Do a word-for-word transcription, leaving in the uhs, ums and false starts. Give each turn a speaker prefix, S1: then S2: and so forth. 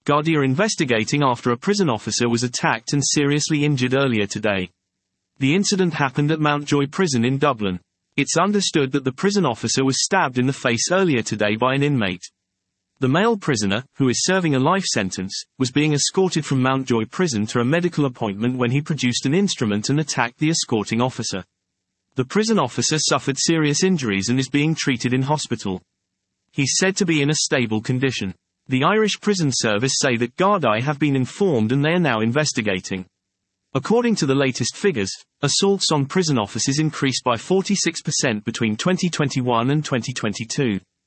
S1: Gardaí are investigating after a prison officer was attacked and seriously injured earlier today. The incident happened at Mountjoy Prison in Dublin. It's understood that the prison officer was stabbed in the face earlier today by an inmate. The male prisoner, who is serving a life sentence, was being escorted from Mountjoy Prison to a medical appointment when he produced an instrument and attacked the escorting officer. The prison officer suffered serious injuries and is being treated in hospital. He's said to be in a stable condition. The Irish Prison Service say that Gardaí have been informed and they are now investigating. According to the latest figures, assaults on prison officers increased by forty-six percent between twenty twenty-one and twenty twenty-two.